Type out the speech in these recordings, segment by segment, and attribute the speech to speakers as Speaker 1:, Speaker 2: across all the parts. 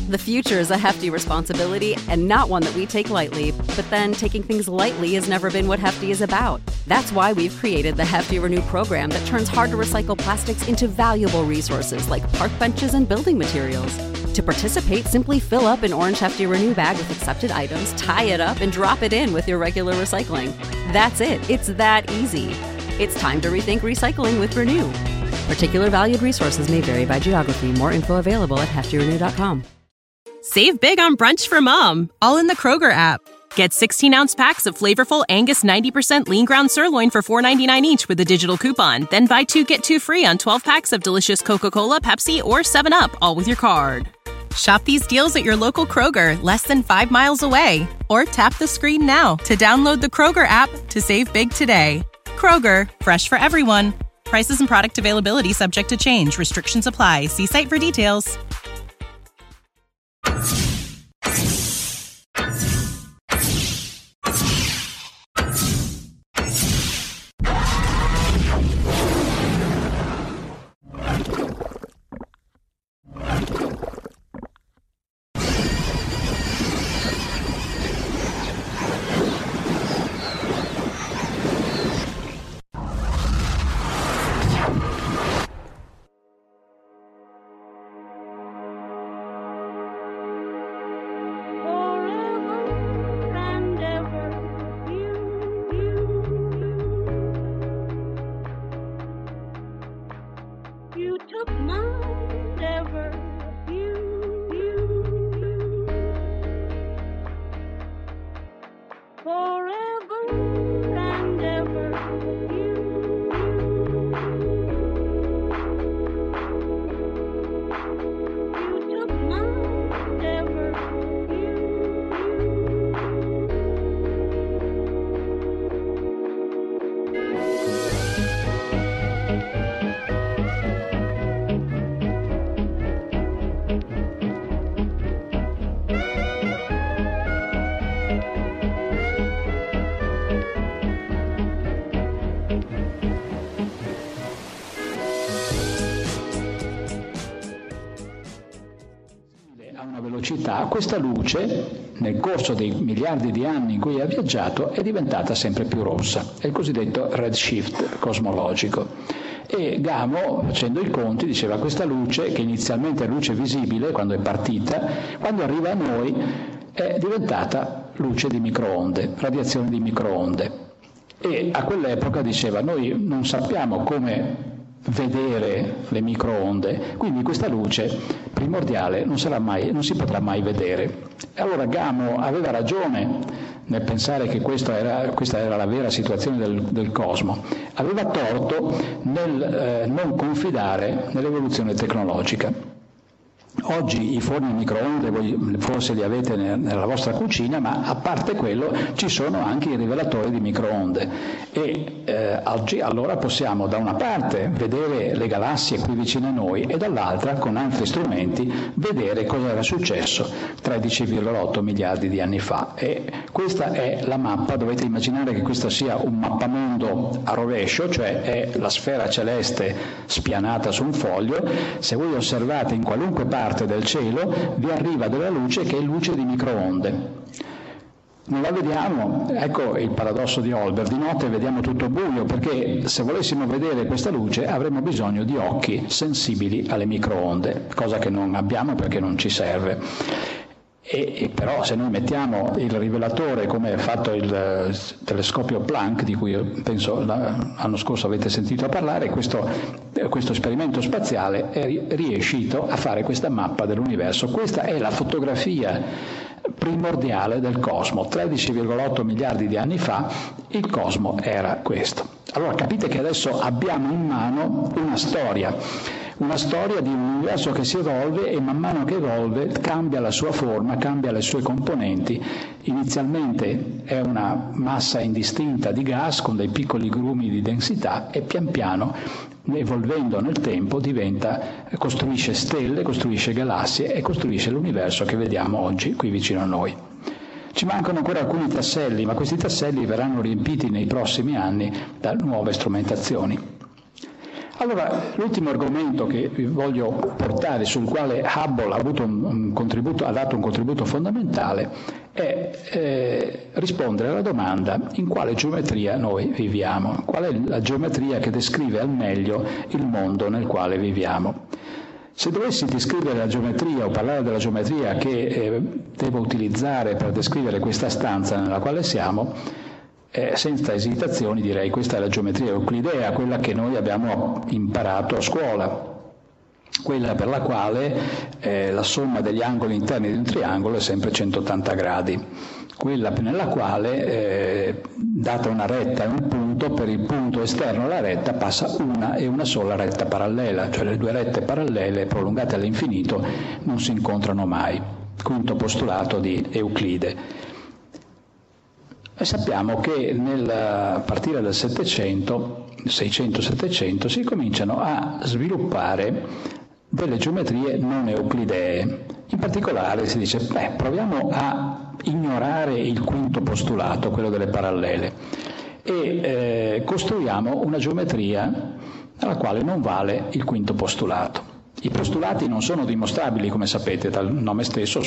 Speaker 1: The future is a hefty responsibility and not one that we take lightly. But then taking things lightly has never been what Hefty is about. That's why we've created the Hefty Renew program that turns hard-to-recycle plastics into valuable resources like park benches and building materials. To participate, simply fill up an orange Hefty Renew bag with accepted items, tie it up, and drop it in with your regular recycling. That's it. It's that easy. It's time to rethink recycling with Renew. Particular valued resources may vary by geography. More info available at heftyrenew.com.
Speaker 2: Save big on brunch for mom, all in the Kroger app. Get 16-ounce packs of flavorful Angus 90% lean ground sirloin for $4.99 each with a digital coupon. Then buy 2, get 2 free on 12 packs of delicious Coca-Cola, Pepsi, or 7-Up, all with your card. Shop these deals at your local Kroger, less than 5 miles away. Or tap the screen now to download the Kroger app to save big today. Kroger, fresh for everyone. Prices and product availability subject to change. Restrictions apply. See site for details.
Speaker 3: Questa luce, nel corso dei miliardi di anni in cui ha viaggiato, è diventata sempre più rossa. È il cosiddetto redshift cosmologico. E Gamow, facendo i conti, diceva questa luce, che inizialmente è luce visibile quando è partita, quando arriva a noi è diventata luce di microonde, radiazione di microonde. E a quell'epoca diceva noi non sappiamo come vedere le microonde, quindi questa luce primordiale non si potrà mai vedere. E allora Gamow aveva ragione nel pensare che questa era la vera situazione del cosmo, aveva torto nel non confidare nell'evoluzione tecnologica. Oggi i forni a microonde voi forse li avete nella vostra cucina, ma a parte quello ci sono anche i rivelatori di microonde e oggi allora possiamo da una parte vedere le galassie qui vicino a noi e dall'altra con altri strumenti vedere cosa era successo 13,8 miliardi di anni fa. E questa è la mappa, dovete immaginare che questo sia un mappamondo a rovescio, cioè è la sfera celeste spianata su un foglio. Se voi osservate in qualunque parte del cielo vi arriva della luce che è luce di microonde. Non la vediamo, ecco il paradosso di Olbers, di notte vediamo tutto buio perché se volessimo vedere questa luce avremmo bisogno di occhi sensibili alle microonde, cosa che non abbiamo perché non ci serve. E però se noi mettiamo il rivelatore come ha fatto il telescopio Planck, di cui penso l'anno scorso avete sentito parlare, questo esperimento spaziale è riuscito a fare questa mappa dell'universo. Questa è la fotografia primordiale del cosmo. 13,8 miliardi di anni fa il cosmo era questo. Allora capite che adesso abbiamo in mano una storia di un universo che si evolve e man mano che evolve cambia la sua forma, cambia le sue componenti. Inizialmente è una massa indistinta di gas con dei piccoli grumi di densità e pian piano, evolvendo nel tempo, costruisce stelle, costruisce galassie e costruisce l'universo che vediamo oggi qui vicino a noi. Ci mancano ancora alcuni tasselli, ma questi tasselli verranno riempiti nei prossimi anni da nuove strumentazioni. Allora, l'ultimo argomento che vi voglio portare, sul quale Hubble ha dato un contributo fondamentale, è rispondere alla domanda: in quale geometria noi viviamo? Qual è la geometria che descrive al meglio il mondo nel quale viviamo? Se dovessi descrivere la geometria o parlare della geometria che devo utilizzare per descrivere questa stanza nella quale siamo, senza esitazioni direi: questa è la geometria euclidea, quella che noi abbiamo imparato a scuola, quella per la quale la somma degli angoli interni di un triangolo è sempre 180 gradi, quella nella quale, data una retta e un punto, per il punto esterno alla retta passa una e una sola retta parallela, cioè le due rette parallele prolungate all'infinito non si incontrano mai. Quinto postulato di Euclide. E sappiamo che a partire dal 600-700 si cominciano a sviluppare delle geometrie non euclidee. In particolare si dice: proviamo a ignorare il quinto postulato, quello delle parallele, e costruiamo una geometria alla quale non vale il quinto postulato. I postulati non sono dimostrabili, come sapete, dal nome stesso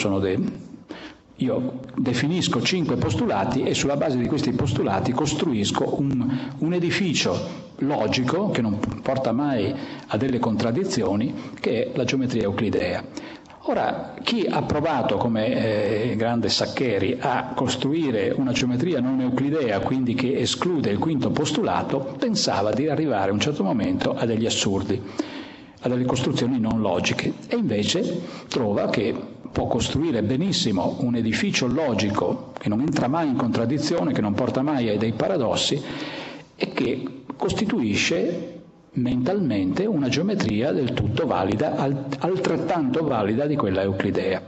Speaker 3: io definisco 5 postulati e sulla base di questi postulati costruisco un edificio logico che non porta mai a delle contraddizioni, che è la geometria euclidea. Ora, chi ha provato, come il grande Saccheri, a costruire una geometria non euclidea, quindi che esclude il quinto postulato, pensava di arrivare a un certo momento a degli assurdi, a delle costruzioni non logiche, e invece trova che può costruire benissimo un edificio logico che non entra mai in contraddizione, che non porta mai a dei paradossi e che costituisce mentalmente una geometria del tutto valida, altrettanto valida di quella euclidea.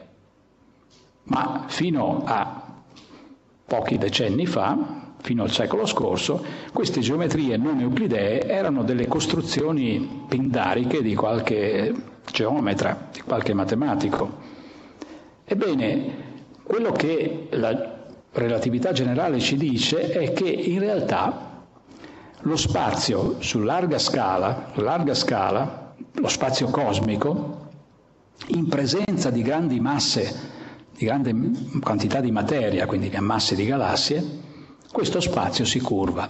Speaker 3: Ma fino a pochi decenni fa, fino al secolo scorso, queste geometrie non euclidee erano delle costruzioni pindariche di qualche geometra, di qualche matematico. Ebbene, quello che la relatività generale ci dice è che in realtà lo spazio su larga scala, lo spazio cosmico, in presenza di grandi masse, di grande quantità di materia, quindi di masse di galassie, questo spazio si curva.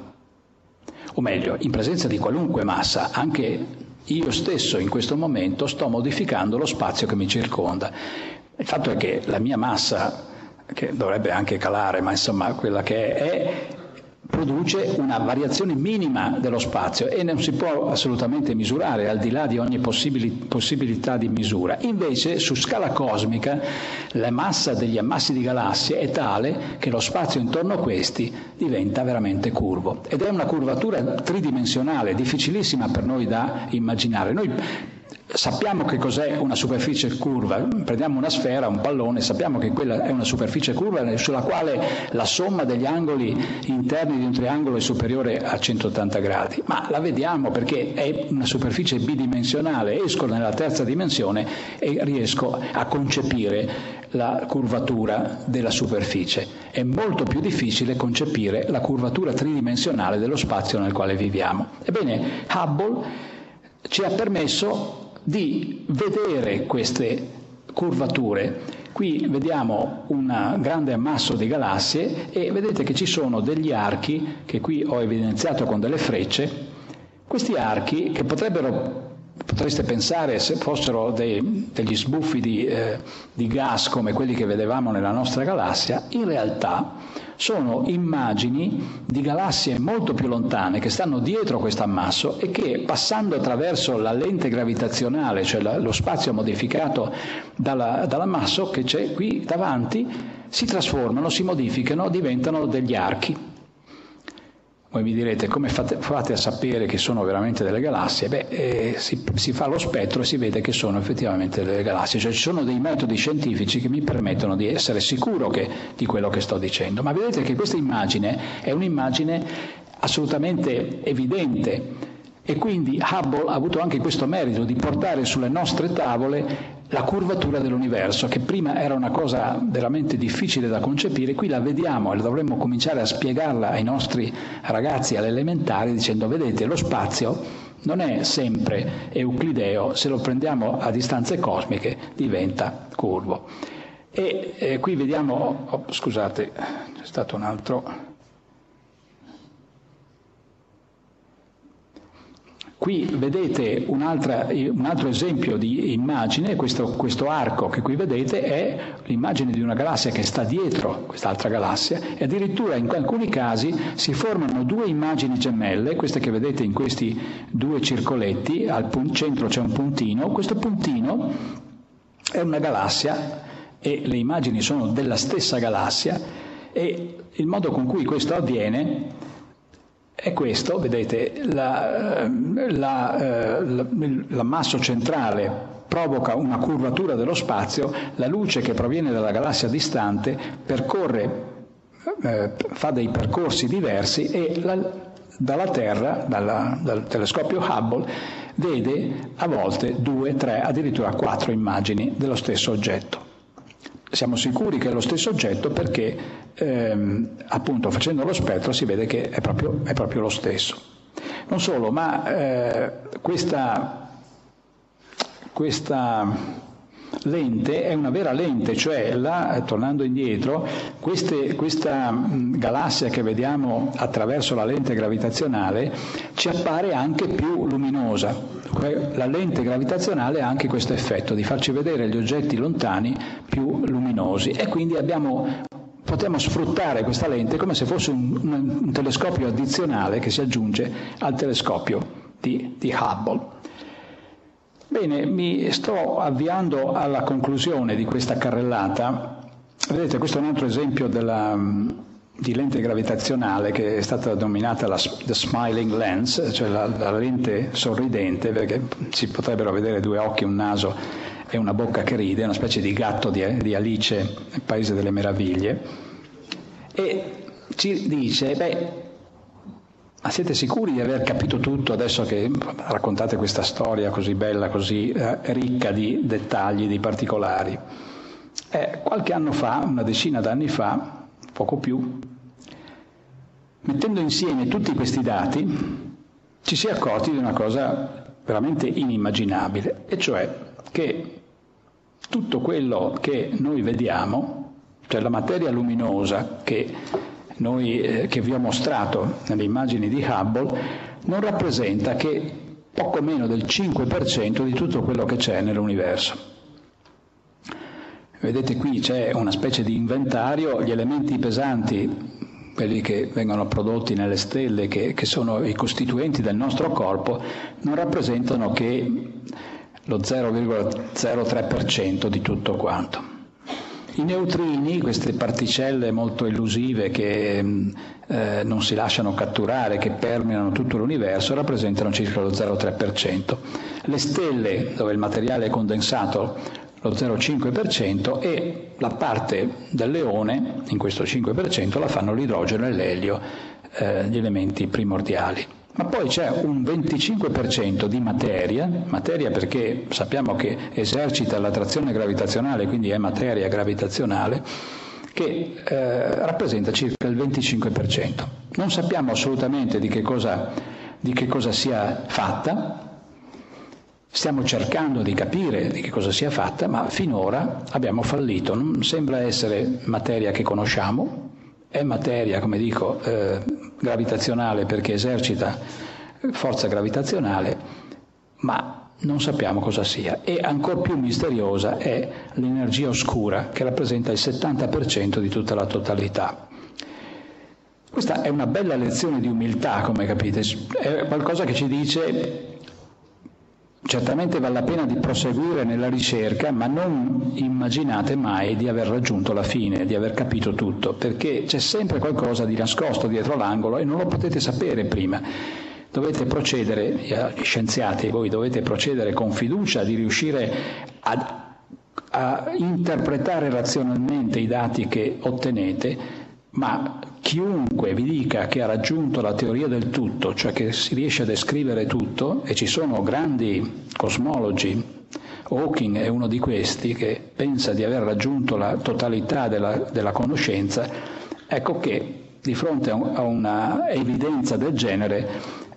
Speaker 3: O meglio, in presenza di qualunque massa, anche io stesso in questo momento sto modificando lo spazio che mi circonda. Il fatto è che la mia massa, che dovrebbe anche calare, ma insomma quella che è, produce una variazione minima dello spazio e non si può assolutamente misurare, al di là di ogni possibilità di misura. Invece su scala cosmica la massa degli ammassi di galassie è tale che lo spazio intorno a questi diventa veramente curvo, ed è una curvatura tridimensionale difficilissima per noi da immaginare. Noi sappiamo che cos'è una superficie curva, prendiamo una sfera, un pallone, sappiamo che quella è una superficie curva sulla quale la somma degli angoli interni di un triangolo è superiore a 180 gradi, ma la vediamo perché è una superficie bidimensionale. Esco nella terza dimensione e riesco a concepire la curvatura della superficie. È molto più difficile concepire la curvatura tridimensionale dello spazio nel quale viviamo. Ebbene, Hubble ci ha permesso di vedere queste curvature. Qui vediamo un grande ammasso di galassie e vedete che ci sono degli archi che qui ho evidenziato con delle frecce. Questi archi, che potreste pensare se fossero degli sbuffi di gas come quelli che vedevamo nella nostra galassia, in realtà sono immagini di galassie molto più lontane che stanno dietro questo ammasso e che, passando attraverso la lente gravitazionale, cioè lo spazio modificato dall'ammasso che c'è qui davanti, si trasformano, si modificano, diventano degli archi. Voi mi direte: come fate a sapere che sono veramente delle galassie? Si fa lo spettro e si vede che sono effettivamente delle galassie. Cioè ci sono dei metodi scientifici che mi permettono di essere sicuro di quello che sto dicendo. Ma vedete che questa immagine è un'immagine assolutamente evidente, e quindi Hubble ha avuto anche questo merito di portare sulle nostre tavole la curvatura dell'universo, che prima era una cosa veramente difficile da concepire. Qui la vediamo e dovremmo cominciare a spiegarla ai nostri ragazzi alle elementari dicendo: vedete, lo spazio Non è sempre euclideo, se lo prendiamo a distanze cosmiche diventa curvo. E qui vediamo, scusate, c'è stato un altro... Qui vedete un altro esempio di immagine, questo arco che qui vedete è l'immagine di una galassia che sta dietro quest'altra galassia, e addirittura in alcuni casi si formano due immagini gemelle, queste che vedete in questi due circoletti, al centro c'è un puntino, questo puntino è una galassia e le immagini sono della stessa galassia, e il modo con cui questo avviene è questo, vedete, l'ammasso centrale provoca una curvatura dello spazio, la luce che proviene dalla galassia distante fa dei percorsi diversi e dalla Terra, dal telescopio Hubble, vede a volte 2, 3, addirittura 4 immagini dello stesso oggetto. Siamo sicuri che è lo stesso oggetto perché appunto facendo lo spettro si vede che è proprio lo stesso. Non solo, ma questa lente è una vera lente, cioè tornando indietro, questa galassia che vediamo attraverso la lente gravitazionale ci appare anche più luminosa. La lente gravitazionale ha anche questo effetto di farci vedere gli oggetti lontani più luminosi, e quindi potremmo sfruttare questa lente come se fosse un telescopio addizionale che si aggiunge al telescopio di Hubble. Bene, mi sto avviando alla conclusione di questa carrellata. Vedete, questo è un altro esempio di lente gravitazionale che è stata denominata the smiling lens, cioè la lente sorridente, perché si potrebbero vedere due occhi, un naso e una bocca che ride, una specie di gatto di Alice nel Paese delle Meraviglie, e ci dice, ma siete sicuri di aver capito tutto adesso che raccontate questa storia così bella, così ricca di dettagli, di particolari? Qualche anno fa, una decina d'anni fa, poco più, mettendo insieme tutti questi dati, ci si è accorti di una cosa veramente inimmaginabile, e cioè che tutto quello che noi vediamo, cioè la materia luminosa che vi ho mostrato nelle immagini di Hubble, non rappresenta che poco meno del 5% di tutto quello che c'è nell'universo. Vedete, qui c'è una specie di inventario, gli elementi pesanti, quelli che vengono prodotti nelle stelle, che sono i costituenti del nostro corpo, non rappresentano che lo 0,03% di tutto quanto. I neutrini, queste particelle molto elusive che non si lasciano catturare, che permeano tutto l'universo, rappresentano circa lo 0,3%. Le stelle, dove il materiale è condensato, lo 0,5%, e la parte del leone, in questo 5%, la fanno l'idrogeno e l'elio, gli elementi primordiali. Ma poi c'è un 25% di materia perché sappiamo che esercita l'attrazione gravitazionale, quindi è materia gravitazionale, che rappresenta circa il 25%. Non sappiamo assolutamente di che cosa sia fatta, stiamo cercando di capire di che cosa sia fatta, ma finora abbiamo fallito. Non sembra essere materia che conosciamo, è materia, come dico, gravitazionale perché esercita forza gravitazionale, ma non sappiamo cosa sia. E ancor più misteriosa è l'energia oscura, che rappresenta il 70% di tutta la totalità. Questa è una bella lezione di umiltà, come capite, è qualcosa che ci dice: certamente vale la pena di proseguire nella ricerca, ma non immaginate mai di aver raggiunto la fine, di aver capito tutto, perché c'è sempre qualcosa di nascosto dietro l'angolo e non lo potete sapere prima. Dovete procedere, gli scienziati, voi dovete procedere con fiducia di riuscire a interpretare razionalmente i dati che ottenete, ma chiunque vi dica che ha raggiunto la teoria del tutto, cioè che si riesce a descrivere tutto, e ci sono grandi cosmologi, Hawking è uno di questi, che pensa di aver raggiunto la totalità della conoscenza, ecco che di fronte a una evidenza del genere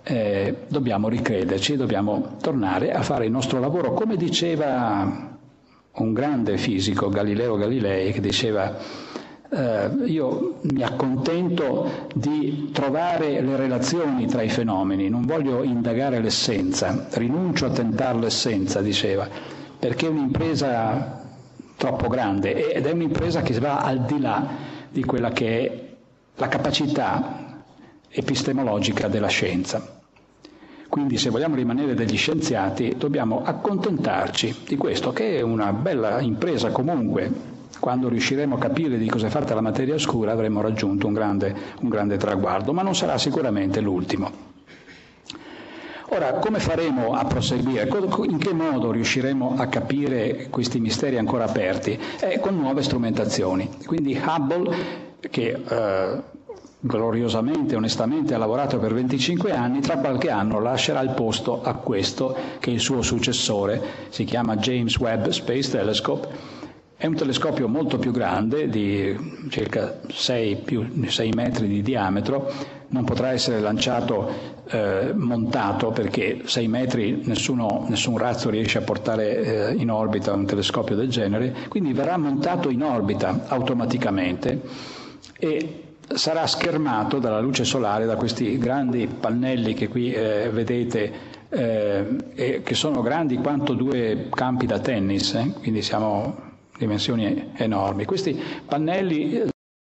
Speaker 3: dobbiamo ricrederci, dobbiamo tornare a fare il nostro lavoro, come diceva un grande fisico, Galileo Galilei, che diceva io mi accontento di trovare le relazioni tra i fenomeni, non voglio indagare l'essenza, rinuncio a tentare l'essenza, diceva, perché è un'impresa troppo grande ed è un'impresa che va al di là di quella che è la capacità epistemologica della scienza. Quindi se vogliamo rimanere degli scienziati dobbiamo accontentarci di questo, che è una bella impresa comunque. Quando riusciremo a capire di cosa è fatta la materia oscura avremo raggiunto un grande traguardo, ma non sarà sicuramente l'ultimo. Ora, come faremo a proseguire? In che modo riusciremo a capire questi misteri ancora aperti? Con nuove strumentazioni. Quindi Hubble, che gloriosamente, onestamente ha lavorato per 25 anni, tra qualche anno lascerà il posto a questo, che è il suo successore, si chiama James Webb Space Telescope. È un telescopio molto più grande, di circa 6 metri di diametro, non potrà essere lanciato montato, perché 6 metri nessun razzo riesce a portare in orbita un telescopio del genere, quindi verrà montato in orbita automaticamente e sarà schermato dalla luce solare, da questi grandi pannelli che qui vedete, che sono grandi quanto 2 campi da tennis, quindi siamo dimensioni enormi. Questi pannelli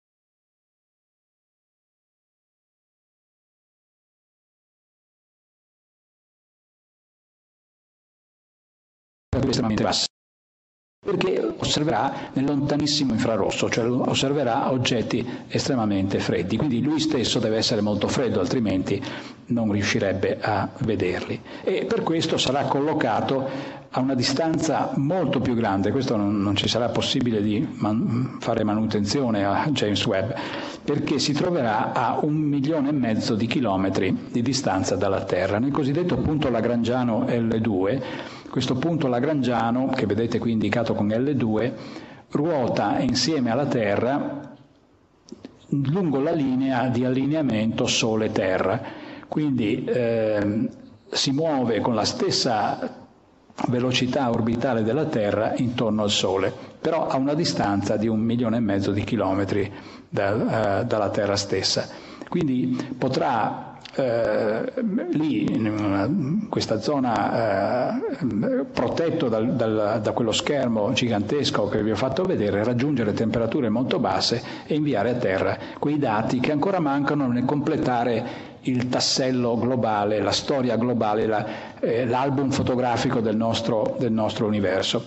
Speaker 3: estremamente bassi, perché osserverà nel lontanissimo infrarosso, cioè osserverà oggetti estremamente freddi, quindi lui stesso deve essere molto freddo, altrimenti non riuscirebbe a vederli, e per questo sarà collocato a una distanza molto più grande. Questo non ci sarà possibile di fare manutenzione a James Webb, perché si troverà a 1,5 milioni di chilometri di distanza dalla Terra, nel cosiddetto punto lagrangiano L2. Questo punto lagrangiano, che vedete qui indicato con L2, ruota insieme alla Terra lungo la linea di allineamento Sole-Terra, quindi si muove con la stessa velocità orbitale della Terra intorno al Sole, però a una distanza di 1,5 milioni di chilometri dalla Terra stessa. Quindi potrà lì, in questa zona protetto da quello schermo gigantesco che vi ho fatto vedere, raggiungere temperature molto basse e inviare a Terra quei dati che ancora mancano nel completare il tassello globale, la storia globale, l'album fotografico del nostro universo.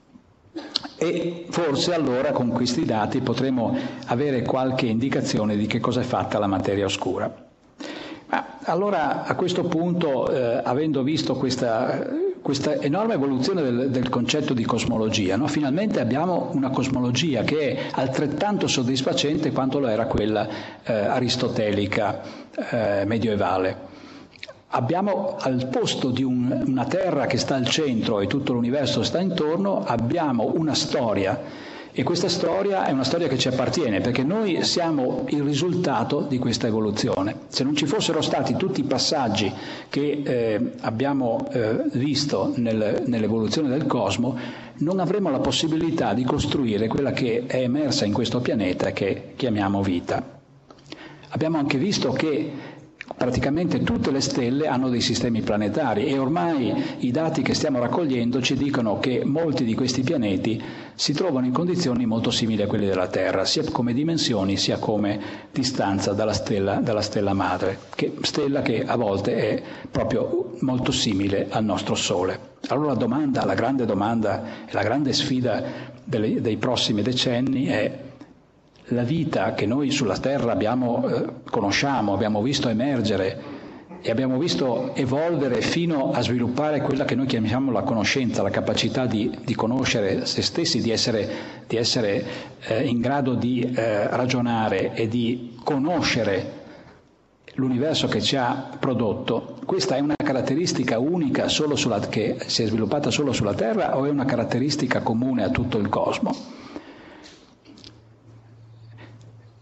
Speaker 3: E forse allora con questi dati potremo avere qualche indicazione di che cosa è fatta la materia oscura. Allora a questo punto, avendo visto questa enorme evoluzione del concetto di cosmologia, no? Finalmente abbiamo una cosmologia che è altrettanto soddisfacente quanto lo era quella aristotelica medioevale. Abbiamo, al posto di una Terra che sta al centro e tutto l'universo sta intorno, abbiamo una storia. E questa storia è una storia che ci appartiene, perché noi siamo il risultato di questa evoluzione. Se non ci fossero stati tutti i passaggi che abbiamo visto nell'evoluzione del cosmo, non avremo la possibilità di costruire quella che è emersa in questo pianeta che chiamiamo vita. Abbiamo anche visto che praticamente tutte le stelle hanno dei sistemi planetari e ormai i dati che stiamo raccogliendo ci dicono che molti di questi pianeti si trovano in condizioni molto simili a quelle della Terra, sia come dimensioni sia come distanza dalla stella madre, stella che a volte è proprio molto simile al nostro Sole. Allora la grande domanda e la grande sfida dei prossimi decenni è: la vita che noi sulla Terra conosciamo, abbiamo visto emergere e abbiamo visto evolvere fino a sviluppare quella che noi chiamiamo la conoscenza, la capacità di conoscere se stessi, di essere in grado di ragionare e di conoscere l'universo che ci ha prodotto. Questa è una caratteristica unica che si è sviluppata solo sulla Terra, o è una caratteristica comune a tutto il cosmo?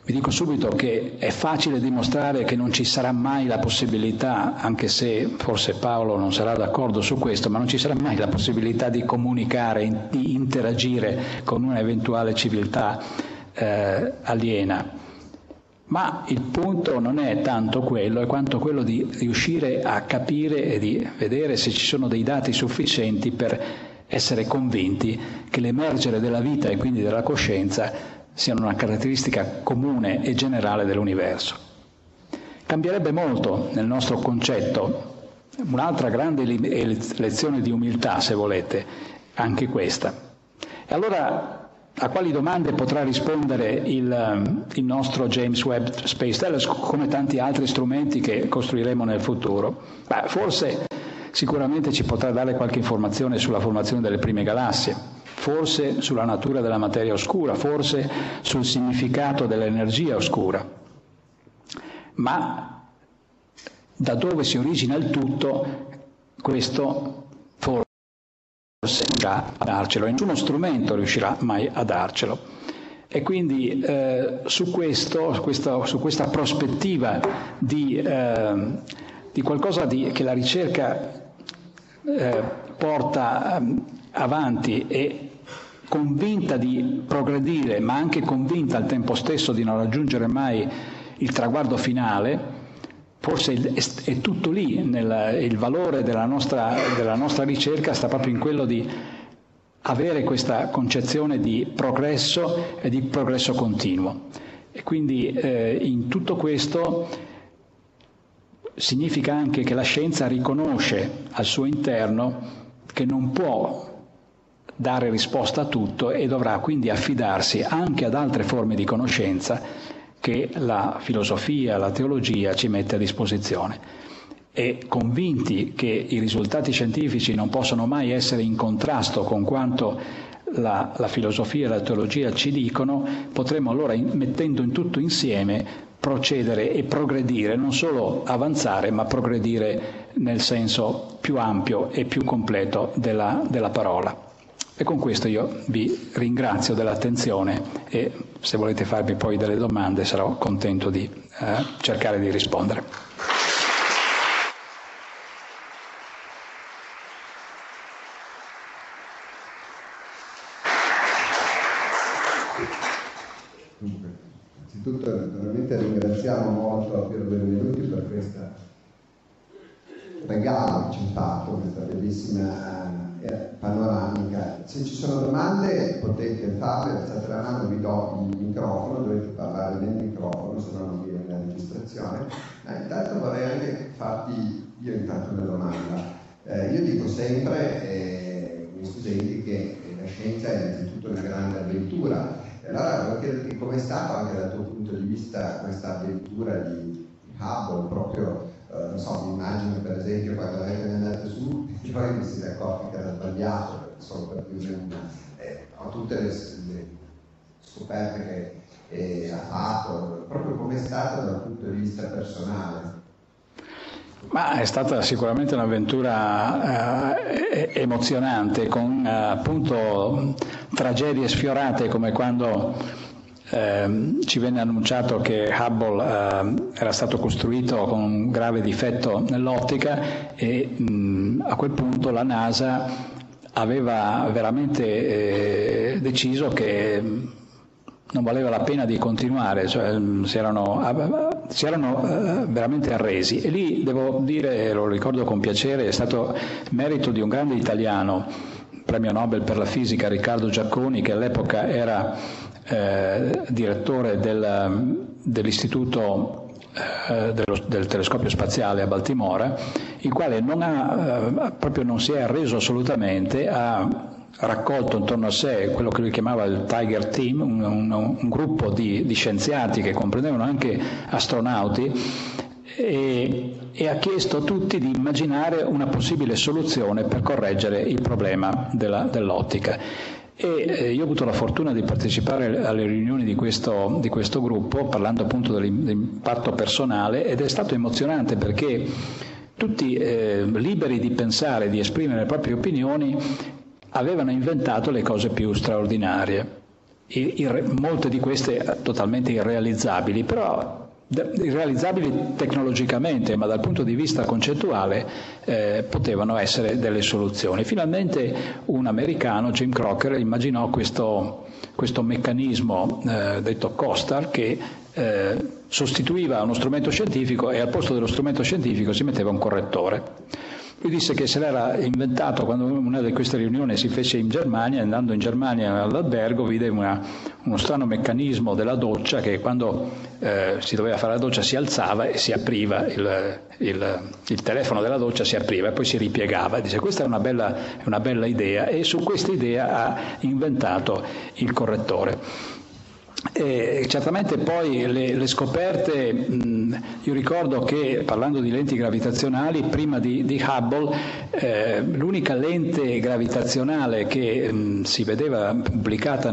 Speaker 3: Vi dico subito che è facile dimostrare che non ci sarà mai la possibilità, anche se forse Paolo non sarà d'accordo su questo, ma non ci sarà mai la possibilità di comunicare, di interagire con una eventuale civiltà aliena. Ma il punto non è tanto quello, è quanto quello di riuscire a capire e di vedere se ci sono dei dati sufficienti per essere convinti che l'emergere della vita e quindi della coscienza siano una caratteristica comune e generale dell'universo. Cambierebbe molto nel nostro concetto, un'altra grande lezione di umiltà, se volete, anche questa. E allora a quali domande potrà rispondere il nostro James Webb Space Telescope, come tanti altri strumenti che costruiremo nel futuro? Forse sicuramente ci potrà dare qualche informazione sulla formazione delle prime galassie, forse sulla natura della materia oscura, forse sul significato dell'energia oscura. Ma da dove si origina il tutto, questo forse riuscirà a darcelo, e nessuno strumento riuscirà mai a darcelo. E quindi su questa prospettiva di qualcosa che la ricerca porta avanti e convinta di progredire, ma anche convinta al tempo stesso di non raggiungere mai il traguardo finale, forse è tutto lì, il valore della nostra ricerca sta proprio in quello di avere questa concezione di progresso e di progresso continuo. E quindi in tutto questo significa anche che la scienza riconosce al suo interno che non può dare risposta a tutto e dovrà quindi affidarsi anche ad altre forme di conoscenza che la filosofia, la teologia ci mette a disposizione. E convinti che i risultati scientifici non possono mai essere in contrasto con quanto la filosofia e la teologia ci dicono, potremo allora, mettendo in tutto insieme, procedere e progredire, non solo avanzare, ma progredire nel senso più ampio e più completo della parola. E con questo io vi ringrazio dell'attenzione e se volete farmi poi delle domande sarò contento di cercare di rispondere.
Speaker 4: Innanzitutto veramente ringraziamo molto Piero Benvenuti per questo regalo che ci ha fatto, questa bellissima panoramica. Se ci sono domande potete farle, alzate la mano, vi do il microfono, dovete parlare nel microfono, se no non viene la registrazione. Intanto vorrei anche farti io una domanda. Io dico sempre ai miei studenti che la scienza è innanzitutto una grande avventura. Allora voglio chiederti com'è stata anche dal tuo punto di vista questa avventura di Hubble, proprio non so, mi immagino per esempio quando lei è andata su e poi mi si è accorto che era sbagliato, solo per dire una, ho tutte le scoperte che ha fatto, proprio com'è stata dal punto di vista personale.
Speaker 3: Ma è stata sicuramente un'avventura emozionante, con appunto tragedie sfiorate come quando ci venne annunciato che Hubble era stato costruito con un grave difetto nell'ottica e a quel punto la NASA aveva veramente deciso che non valeva la pena di continuare, cioè si erano veramente arresi. E lì devo dire, lo ricordo con piacere, è stato merito di un grande italiano, premio Nobel per la fisica, Riccardo Giacconi, che all'epoca era direttore dell'istituto del telescopio spaziale a Baltimora, il quale proprio non si è arreso assolutamente, ha raccolto intorno a sé quello che lui chiamava il Tiger Team, un gruppo di scienziati che comprendevano anche astronauti, e ha chiesto a tutti di immaginare una possibile soluzione per correggere il problema dell'ottica. E io ho avuto la fortuna di partecipare alle riunioni di questo gruppo, parlando appunto dell'impatto personale, ed è stato emozionante perché tutti liberi di pensare, di esprimere le proprie opinioni, avevano inventato le cose più straordinarie. molte di queste totalmente irrealizzabili, però irrealizzabili tecnologicamente, ma dal punto di vista concettuale potevano essere delle soluzioni. Finalmente un americano, Jim Crocker, immaginò questo meccanismo detto COSTAR, che sostituiva uno strumento scientifico e al posto dello strumento scientifico si metteva un correttore. Lui disse che se l'era inventato quando una di queste riunioni si fece in Germania. Andando in Germania all'albergo vide uno strano meccanismo della doccia, che quando si doveva fare la doccia si alzava e si apriva, il telefono della doccia si apriva e poi si ripiegava. Dice: questa è una bella idea, e su questa idea ha inventato il correttore. E certamente poi le scoperte, io ricordo che, parlando di lenti gravitazionali, prima di Hubble, l'unica lente gravitazionale che si vedeva pubblicata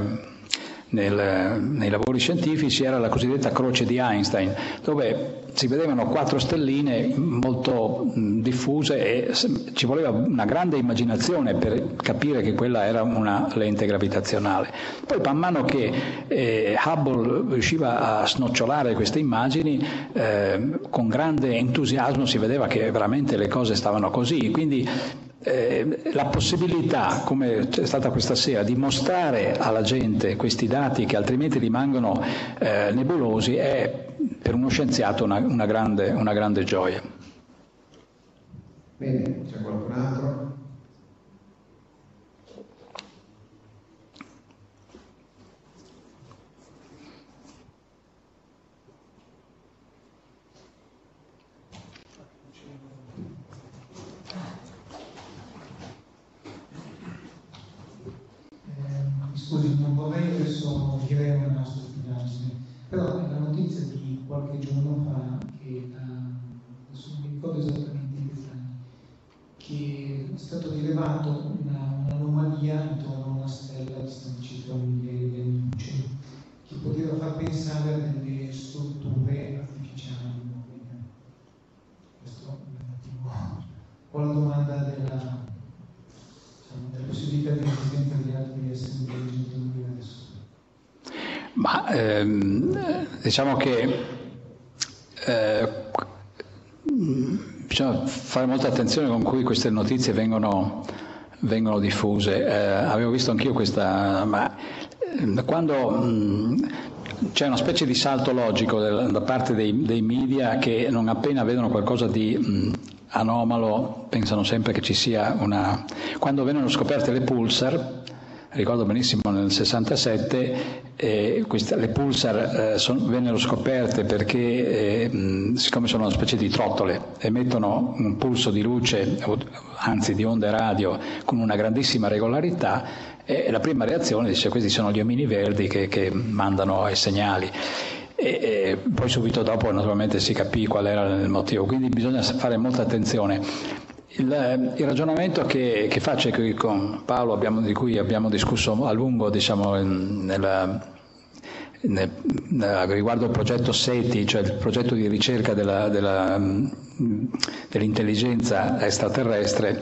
Speaker 3: nei lavori scientifici era la cosiddetta croce di Einstein, dove si vedevano 4 stelline molto diffuse e ci voleva una grande immaginazione per capire che quella era una lente gravitazionale. Poi man mano che Hubble riusciva a snocciolare queste immagini, con grande entusiasmo si vedeva che veramente le cose stavano così, quindi la possibilità, come c'è stata questa sera, di mostrare alla gente questi dati che altrimenti rimangono nebulosi è per uno scienziato una grande gioia.
Speaker 4: Bene, c'è qualcun altro?
Speaker 5: Scusi, non vorrei adesso dire una stupidaggine, però è la notizia di qualche giorno fa, che adesso non mi ricordo esattamente in che anni, che è stato rilevato un'anomalia intorno a una stella distante circa 1000 anni luce, che poteva far pensare a delle strutture artificiali. Questo è un attimo. Ho la domanda della possibilità di esistenza di altri esseri intelligenti nell'universo.
Speaker 3: Ma diciamo che bisogna fare molta attenzione con cui queste notizie vengono diffuse. Avevo visto anch'io questa, ma quando c'è una specie di salto logico da parte dei media, che non appena vedono qualcosa di anomalo pensano sempre che ci sia una... Quando vennero scoperte le pulsar, ricordo benissimo nel 67, le pulsar vennero scoperte perché siccome sono una specie di trottole, emettono un pulso di luce, anzi di onde radio, con una grandissima regolarità, e la prima reazione dice: questi sono gli omini verdi che mandano i segnali. E poi subito dopo naturalmente si capì qual era il motivo, quindi bisogna fare molta attenzione. Il ragionamento che faccio e che con Paolo di cui abbiamo discusso a lungo, diciamo, riguardo il progetto SETI, cioè il progetto di ricerca dell'intelligenza extraterrestre,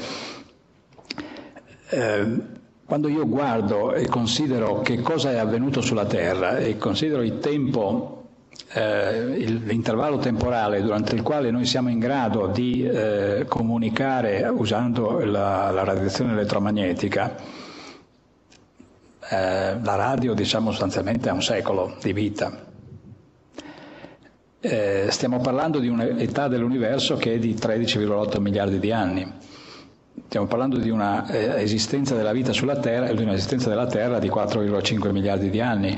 Speaker 3: quando io guardo e considero che cosa è avvenuto sulla Terra e considero il tempo, l'intervallo temporale durante il quale noi siamo in grado di comunicare usando la radiazione elettromagnetica, la radio, diciamo, sostanzialmente ha un secolo di vita. Stiamo parlando di un'età dell'universo che è di 13,8 miliardi di anni. Stiamo parlando di una esistenza della vita sulla Terra e di un'esistenza della Terra di 4,5 miliardi di anni.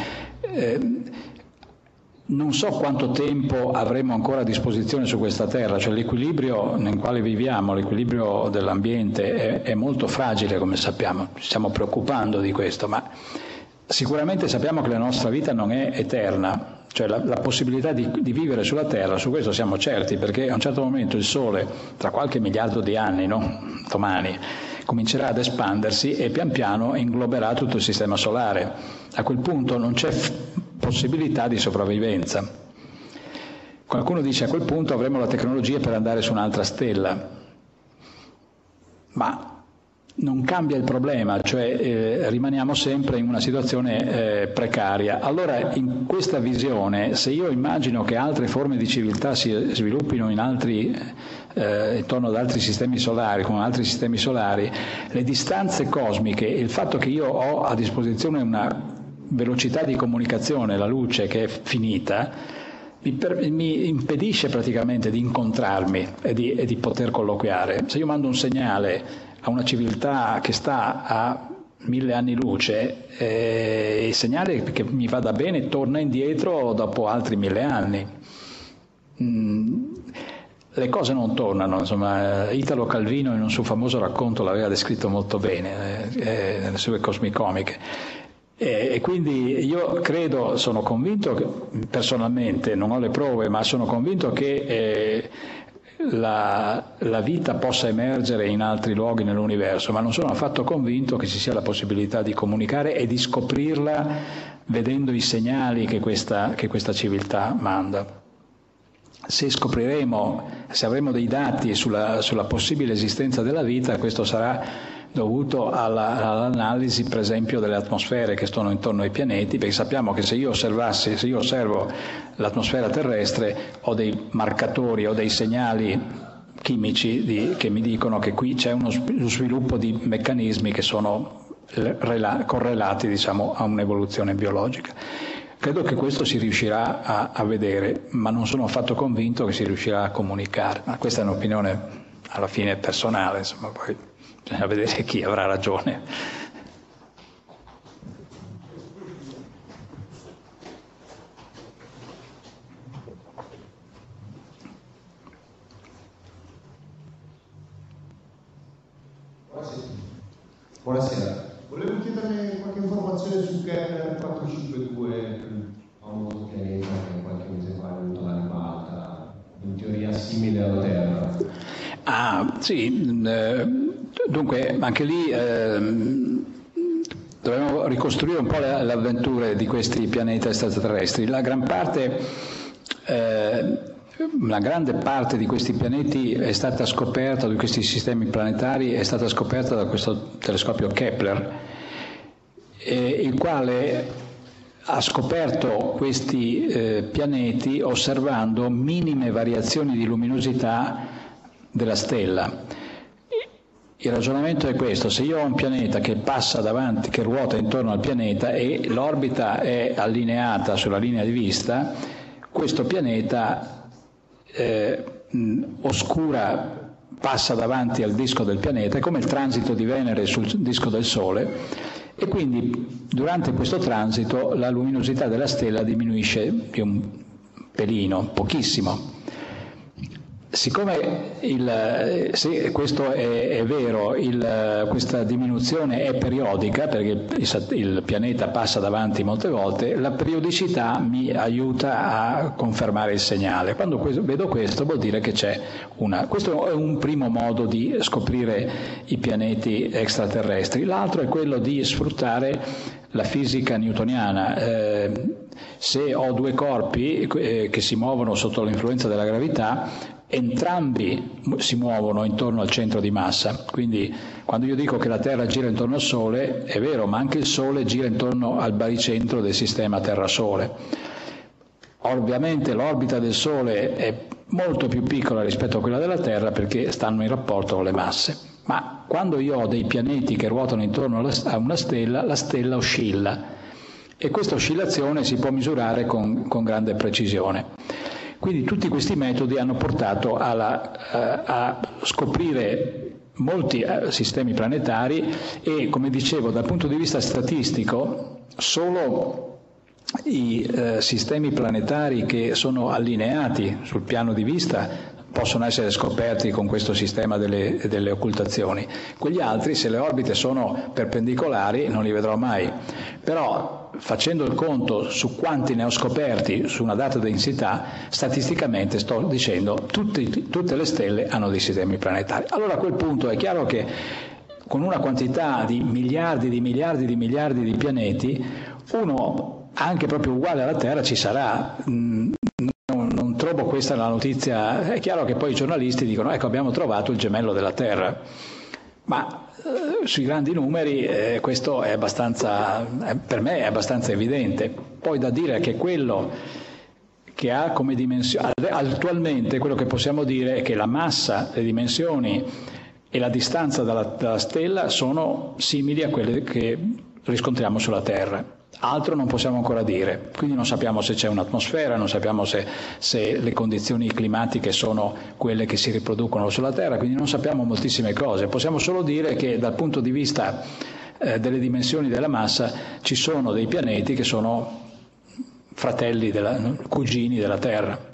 Speaker 3: Non so quanto tempo avremo ancora a disposizione su questa Terra, cioè l'equilibrio nel quale viviamo, l'equilibrio dell'ambiente è molto fragile, come sappiamo, ci stiamo preoccupando di questo, ma sicuramente sappiamo che la nostra vita non è eterna, cioè la possibilità di vivere sulla Terra, su questo siamo certi, perché a un certo momento il Sole, tra qualche miliardo di anni, no? Domani, comincerà ad espandersi e pian piano ingloberà tutto il sistema solare. A quel punto non c'è possibilità di sopravvivenza. Qualcuno dice: a quel punto avremo la tecnologia per andare su un'altra stella, ma non cambia il problema, cioè rimaniamo sempre in una situazione precaria. Allora, in questa visione, se io immagino che altre forme di civiltà si sviluppino intorno ad altri sistemi solari, con altri sistemi solari, le distanze cosmiche, il fatto che io ho a disposizione una velocità di comunicazione, la luce, che è finita, mi impedisce praticamente di incontrarmi e di poter colloquiare. Se io mando un segnale a una civiltà che sta a 1000 anni luce, il segnale che mi va da bene torna indietro dopo altri 1000 anni. Le cose non tornano, insomma. Italo Calvino in un suo famoso racconto l'aveva descritto molto bene, nelle sue Cosmicomiche. E quindi io credo, sono convinto, che, personalmente non ho le prove, ma sono convinto che la vita possa emergere in altri luoghi nell'universo, ma non sono affatto convinto che ci sia la possibilità di comunicare e di scoprirla vedendo i segnali che questa civiltà manda. Se avremo dei dati sulla possibile esistenza della vita, questo sarà dovuto all'analisi, per esempio, delle atmosfere che stanno intorno ai pianeti, perché sappiamo che se io osservo l'atmosfera terrestre, ho dei marcatori, ho dei segnali chimici che mi dicono che qui c'è uno sviluppo di meccanismi che sono correlati, diciamo, a un'evoluzione biologica. Credo che questo si riuscirà a vedere, ma non sono affatto convinto che si riuscirà a comunicare. Ma questa è un'opinione alla fine personale, insomma, poi bisogna vedere chi avrà ragione.
Speaker 4: Buonasera. Volevo chiederle qualche informazione su Kepler 452, famoso pianeta che qualche mese fa è venuto alla ribalta, in teoria simile alla Terra.
Speaker 3: Ah, sì. Dunque, anche lì dobbiamo ricostruire un po' le avventure di questi pianeti extraterrestri. La grande parte di questi pianeti è stata scoperta, di questi sistemi planetari, è stata scoperta da questo telescopio Kepler, il quale ha scoperto questi pianeti osservando minime variazioni di luminosità della stella. Il ragionamento è questo: se io ho un pianeta che passa davanti, che ruota intorno al pianeta e l'orbita è allineata sulla linea di vista, questo pianeta oscura passa davanti al disco del pianeta, è come il transito di Venere sul disco del Sole, e quindi durante questo transito la luminosità della stella diminuisce di un pelino, pochissimo. Siccome se questo è vero, questa diminuzione è periodica, perché il pianeta passa davanti molte volte, la periodicità mi aiuta a confermare il segnale. Quando vedo questo vuol dire che c'è questo è un primo modo di scoprire i pianeti extraterrestri. L'altro è quello di sfruttare la fisica newtoniana. Se ho due corpi che si muovono sotto l'influenza della gravità, entrambi si muovono intorno al centro di massa. Quindi quando io dico che la Terra gira intorno al Sole, è vero, ma anche il Sole gira intorno al baricentro del sistema Terra-Sole. Ovviamente l'orbita del Sole è molto più piccola rispetto a quella della Terra, perché stanno in rapporto con le masse. Ma quando io ho dei pianeti che ruotano intorno a una stella, la stella oscilla, e questa oscillazione si può misurare con grande precisione. Quindi tutti questi metodi hanno portato a scoprire molti sistemi planetari e, come dicevo, dal punto di vista statistico, solo i sistemi planetari che sono allineati sul piano di vista possono essere scoperti con questo sistema delle occultazioni. Quegli altri, se le orbite sono perpendicolari, non li vedrò mai. Però, facendo il conto su quanti ne ho scoperti su una data densità, statisticamente sto dicendo tutte le stelle hanno dei sistemi planetari. Allora a quel punto è chiaro che con una quantità di miliardi di pianeti, uno anche proprio uguale alla Terra ci sarà. Non trovo questa la notizia. È chiaro che poi i giornalisti dicono: ecco, abbiamo trovato il gemello della Terra. Ma sui grandi numeri questo è abbastanza, per me è abbastanza evidente. Poi da dire che quello che ha come dimensione, attualmente quello che possiamo dire è che la massa, le dimensioni e la distanza dalla stella sono simili a quelle che riscontriamo sulla Terra. Altro non possiamo ancora dire, quindi non sappiamo se c'è un'atmosfera, non sappiamo se le condizioni climatiche sono quelle che si riproducono sulla Terra, quindi non sappiamo moltissime cose. Possiamo solo dire che dal punto di vista delle dimensioni della massa ci sono dei pianeti che sono fratelli, cugini della Terra.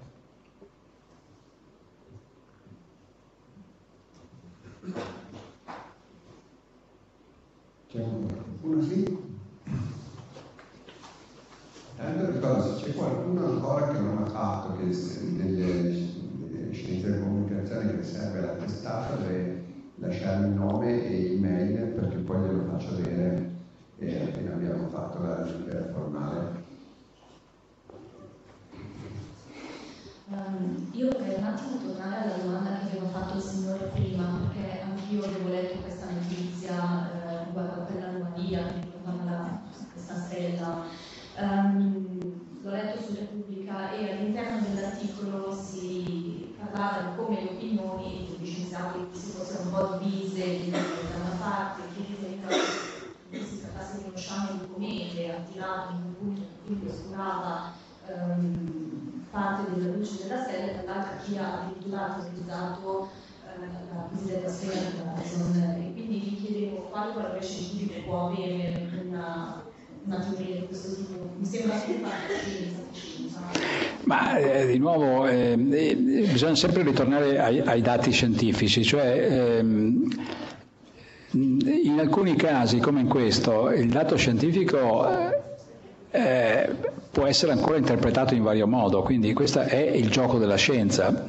Speaker 4: C'è uno sì? Allora ricordo, se c'è qualcuno ancora che non ha fatto delle scienze della comunicazione che serve alla testata, deve lasciarmi il nome e email perché poi glielo faccio avere appena abbiamo fatto la lettera formale.
Speaker 6: Io vorrei un attimo tornare alla domanda che aveva fatto il signore prima, perché anch'io avevo letto questa notizia riguardante l'anomalia che riguardava questa stella. L'ho letto su Repubblica e all'interno dell'articolo si parlava di come le opinioni degli scienziati si fossero un po' divise da una parte, che si trattasse di uno sciame di comete attirato in un punto in cui oscurava parte della luce della stella, e dall'altra chi ha addirittura utilizzato la cosiddetta sfera di Dyson. E quindi vi chiedevo quale valore scientifico può avere una teoria di questo tipo. Mi sembra che
Speaker 3: ma di nuovo bisogna sempre ritornare ai dati scientifici, cioè in alcuni casi come in questo il dato scientifico può essere ancora interpretato in vario modo, quindi questo è il gioco della scienza.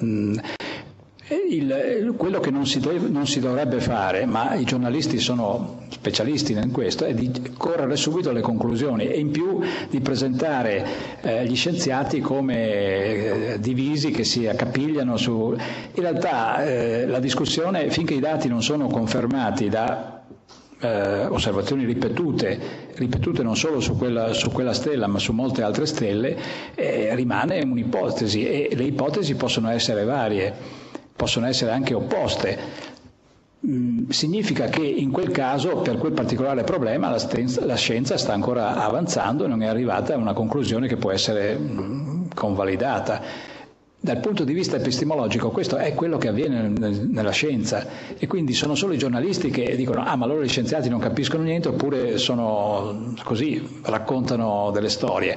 Speaker 3: Quello che non si dovrebbe fare, ma i giornalisti sono specialisti in questo, è di correre subito alle conclusioni e in più di presentare gli scienziati come divisi che si accapigliano su. In realtà la discussione, finché i dati non sono confermati da osservazioni ripetute non solo su quella stella ma su molte altre stelle, rimane un'ipotesi, e le ipotesi possono essere varie, possono essere anche opposte. Significa che in quel caso, per quel particolare problema, la scienza sta ancora avanzando e non è arrivata a una conclusione che può essere convalidata. Dal punto di vista epistemologico questo è quello che avviene nella scienza, e quindi sono solo i giornalisti che dicono ma allora gli scienziati non capiscono niente, oppure sono così, raccontano delle storie.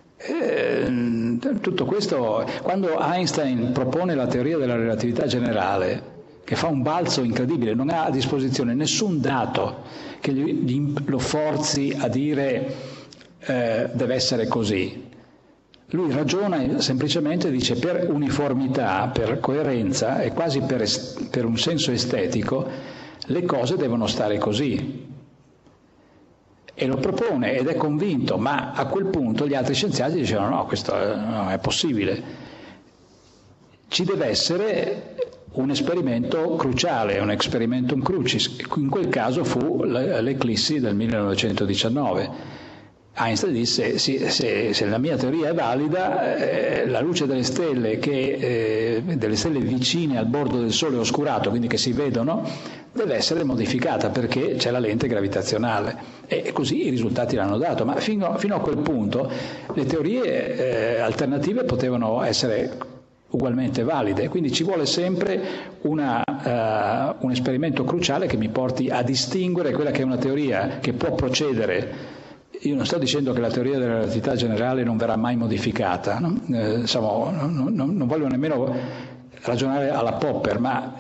Speaker 3: Tutto questo, quando Einstein propone la teoria della relatività generale, che fa un balzo incredibile, non ha a disposizione nessun dato che lo forzi a dire deve essere così. Lui ragiona semplicemente, dice, per uniformità, per coerenza e quasi per un senso estetico, le cose devono stare così. E lo propone ed è convinto, ma a quel punto gli altri scienziati dicevano no, questo non è possibile. Ci deve essere un esperimento cruciale, un experimentum crucis. In quel caso fu l'eclissi del 1919. Einstein disse se la mia teoria è valida, la luce delle stelle delle stelle vicine al bordo del Sole oscurato, quindi che si vedono, deve essere modificata perché c'è la lente gravitazionale, e così i risultati l'hanno dato. Ma fino a quel punto le teorie alternative potevano essere ugualmente valide, quindi ci vuole sempre un esperimento cruciale che mi porti a distinguere quella che è una teoria che può procedere. Io non sto dicendo che la teoria della relatività generale non verrà mai modificata, no? Non voglio nemmeno ragionare alla Popper, ma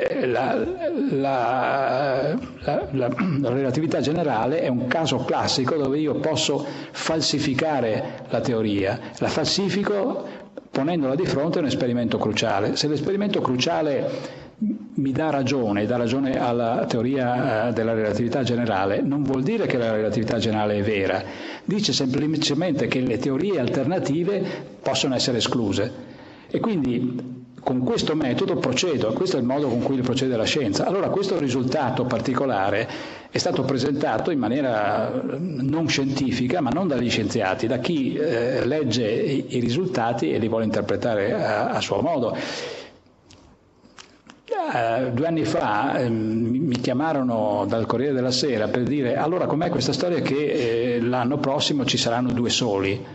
Speaker 3: la relatività generale è un caso classico dove io posso falsificare la teoria. La falsifico ponendola di fronte a un esperimento cruciale. Se l'esperimento cruciale mi dà ragione alla teoria della relatività generale, non vuol dire che la relatività generale è vera, dice semplicemente che le teorie alternative possono essere escluse. E quindi con questo metodo procedo, questo è il modo con cui procede la scienza. Allora questo risultato particolare è stato presentato in maniera non scientifica, ma non dagli scienziati, da chi legge i risultati e li vuole interpretare a suo modo. 2 anni fa mi chiamarono dal Corriere della Sera per dire: allora com'è questa storia che l'anno prossimo ci saranno 2 soli?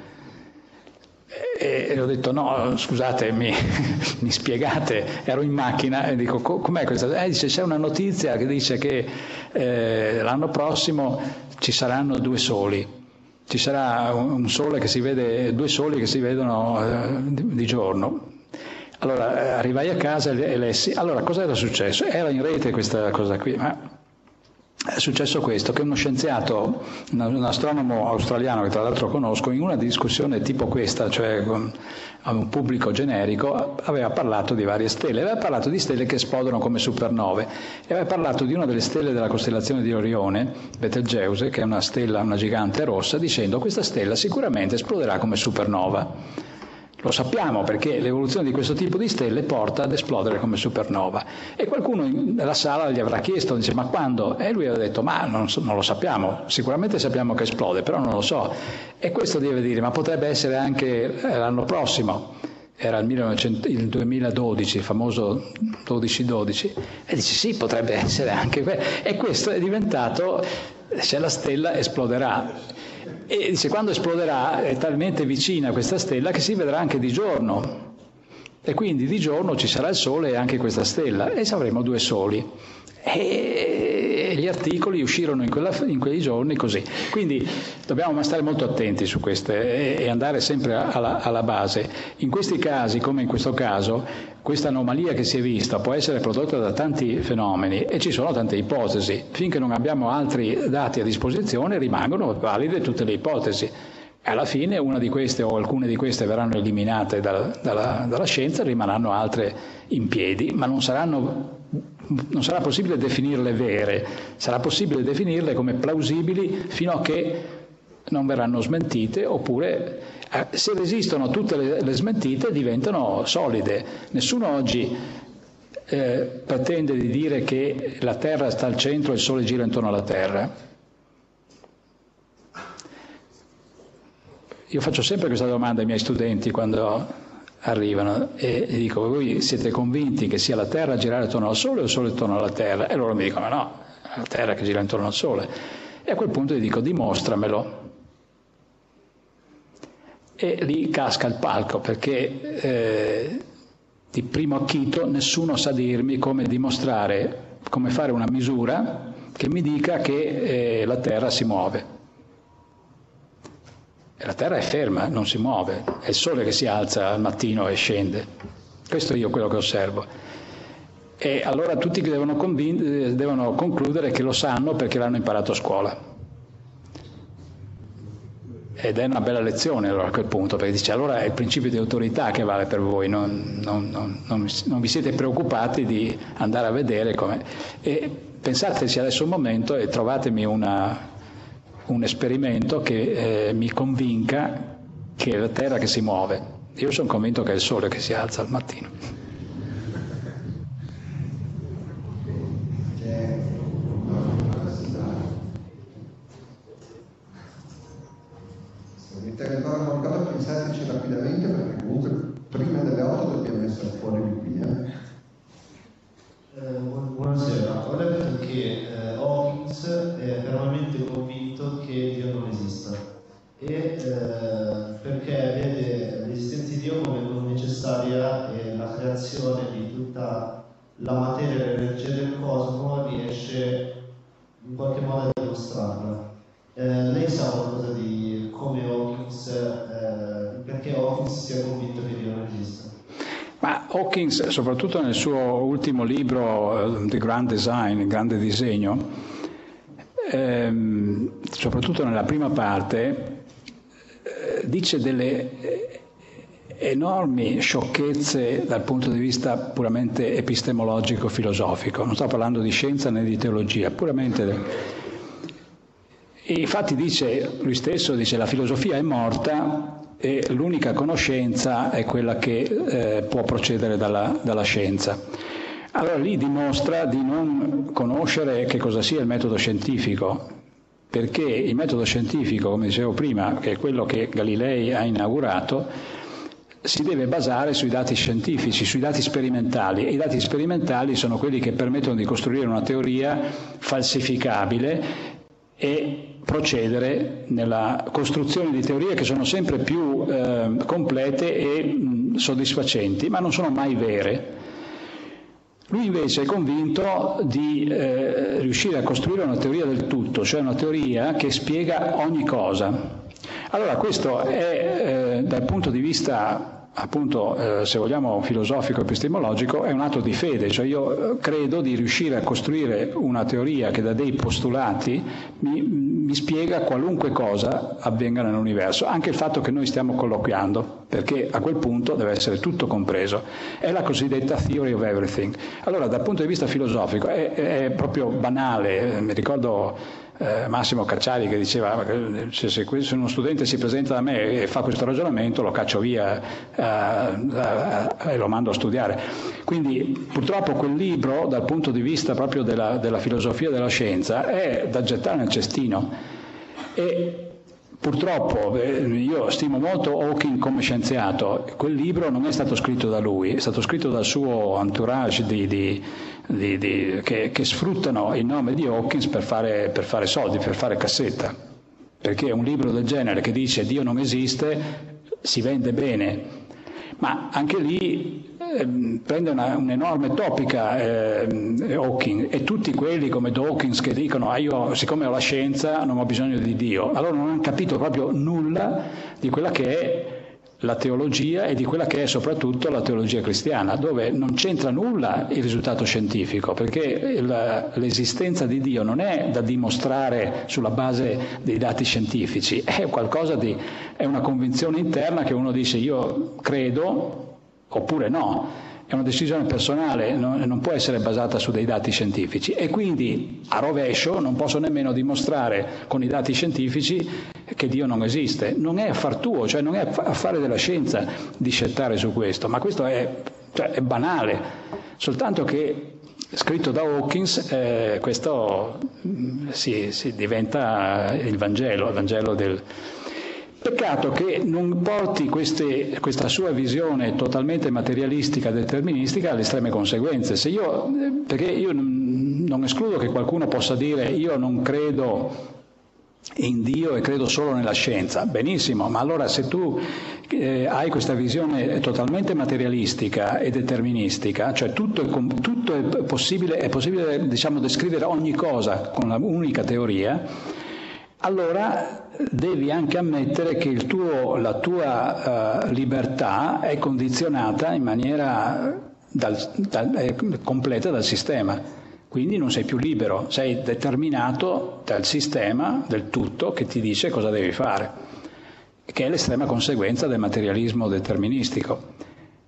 Speaker 3: E ho detto: no, scusate, mi spiegate. Ero in macchina e dico: com'è questa? Dice: c'è una notizia che dice che l'anno prossimo ci saranno 2 soli, ci sarà un sole che si vede, 2 soli che si vedono di giorno. Allora arrivai a casa e lessi. Allora cosa era successo? Era in rete questa cosa qui, ma è successo questo, che uno scienziato, un astronomo australiano che tra l'altro conosco, in una discussione tipo questa, cioè con un pubblico generico, aveva parlato di varie stelle, aveva parlato di stelle che esplodono come supernove e aveva parlato di una delle stelle della costellazione di Orione, Betelgeuse, che è una stella, una gigante rossa, dicendo: questa stella sicuramente esploderà come supernova. Lo sappiamo perché l'evoluzione di questo tipo di stelle porta ad esplodere come supernova. E qualcuno nella sala gli avrà chiesto, dice: ma quando? E lui aveva detto: ma non lo sappiamo, sicuramente sappiamo che esplode, però non lo so. E questo deve dire: ma potrebbe essere anche l'anno prossimo. Era il 2012, il famoso 12-12. E dice: sì, potrebbe essere anche quello. E questo è diventato, se la stella esploderà. E dice: quando esploderà è talmente vicina questa stella che si vedrà anche di giorno, e quindi di giorno ci sarà il Sole e anche questa stella, e avremo 2 soli. E gli articoli uscirono in quei giorni così. Quindi dobbiamo stare molto attenti su queste e andare sempre alla base. In questi casi, come in questo caso, questa anomalia che si è vista può essere prodotta da tanti fenomeni e ci sono tante ipotesi. Finché non abbiamo altri dati a disposizione rimangono valide tutte le ipotesi. Alla fine una di queste o alcune di queste verranno eliminate dalla scienza e rimarranno altre in piedi, ma non sarà possibile definirle vere, sarà possibile definirle come plausibili fino a che non verranno smentite, oppure se resistono tutte le smentite diventano solide. Nessuno oggi pretende di dire che la Terra sta al centro e il Sole gira intorno alla Terra. Io faccio sempre questa domanda ai miei studenti quando arrivano e dico: voi siete convinti che sia la Terra a girare attorno al Sole o il Sole attorno alla Terra? E loro mi dicono: ma no, è la Terra che gira intorno al Sole. E a quel punto gli dico: dimostramelo. E lì casca il palco, perché di primo acchito nessuno sa dirmi come dimostrare, come fare una misura che mi dica che la Terra si muove. E la Terra è ferma, non si muove, è il Sole che si alza al mattino e scende. Questo è io quello che osservo. E allora tutti devono concludere che lo sanno perché l'hanno imparato a scuola. Ed è una bella lezione allora a quel punto, perché dice: allora è il principio di autorità che vale per voi, non vi siete preoccupati di andare a vedere come. E pensateci adesso un momento e trovatemi un esperimento che mi convinca che è la Terra che si muove. Io sono convinto che è il Sole che si alza al mattino.
Speaker 4: Se mi interrompo qualcosa, pensateci rapidamente, perché comunque prima delle 8 dobbiamo essere fuori di qui.
Speaker 7: Buonasera, ho letto che Hawkins è fermamente convinto che Dio non esista perché vede l'esistenza di Dio come non necessaria e la creazione di tutta la materia e l'energia del cosmo riesce in qualche modo a dimostrarla. Lei sa qualcosa di come Hawkins, perché Hawkins sia convinto che Dio non esista?
Speaker 3: Ma Hawkins, soprattutto nel suo ultimo libro, The Grand Design, il grande disegno, soprattutto nella prima parte, dice delle enormi sciocchezze dal punto di vista puramente epistemologico-filosofico. Non sto parlando di scienza né di teologia, puramente. E infatti dice, lui stesso dice: la filosofia è morta e l'unica conoscenza è quella che può procedere dalla scienza. Allora lì dimostra di non conoscere che cosa sia il metodo scientifico, perché il metodo scientifico, come dicevo prima, che è quello che Galilei ha inaugurato, si deve basare sui dati scientifici, sui dati sperimentali, e i dati sperimentali sono quelli che permettono di costruire una teoria falsificabile e procedere nella costruzione di teorie che sono sempre più complete e soddisfacenti, ma non sono mai vere. Lui invece è convinto di riuscire a costruire una teoria del tutto, cioè una teoria che spiega ogni cosa. Allora questo è dal punto di vista appunto se vogliamo filosofico epistemologico è un atto di fede, cioè io credo di riuscire a costruire una teoria che da dei postulati mi spiega qualunque cosa avvenga nell'universo, anche il fatto che noi stiamo colloquiando, perché a quel punto deve essere tutto compreso. È la cosiddetta theory of everything. Allora dal punto di vista filosofico è proprio banale, mi ricordo Massimo Cacciari che diceva se uno studente si presenta da me e fa questo ragionamento lo caccio via e lo mando a studiare. Quindi purtroppo quel libro dal punto di vista proprio della filosofia della scienza è da gettare nel cestino, e purtroppo io stimo molto Hawking come scienziato. Quel libro non è stato scritto da lui, è stato scritto dal suo entourage che sfruttano il nome di Hawking per fare soldi, per fare cassetta, perché un libro del genere che dice Dio non esiste si vende bene, ma anche lì prende un'enorme topica Hawking, e tutti quelli come Dawkins che dicono io siccome ho la scienza non ho bisogno di Dio, allora non hanno capito proprio nulla di quella che è la teologia e di quella che è soprattutto la teologia cristiana, dove non c'entra nulla il risultato scientifico, perché l'esistenza di Dio non è da dimostrare sulla base dei dati scientifici, è è una convinzione interna che uno dice io credo oppure no, è una decisione personale, non può essere basata su dei dati scientifici, e quindi a rovescio non posso nemmeno dimostrare con i dati scientifici che Dio non esiste. Non è affar tuo, cioè non è affare della scienza discettare su questo, ma questo è banale, soltanto che scritto da Hawkins questo si diventa il Vangelo del... Peccato che non porti questa sua visione totalmente materialistica, deterministica alle estreme conseguenze. Perché io non escludo che qualcuno possa dire io non credo in Dio e credo solo nella scienza. Benissimo, ma allora se tu hai questa visione totalmente materialistica e deterministica, cioè tutto è possibile diciamo descrivere ogni cosa con un'unica teoria, allora devi anche ammettere che la tua libertà è condizionata in maniera completa dal sistema, quindi non sei più libero, sei determinato dal sistema, del tutto, che ti dice cosa devi fare, che è l'estrema conseguenza del materialismo deterministico.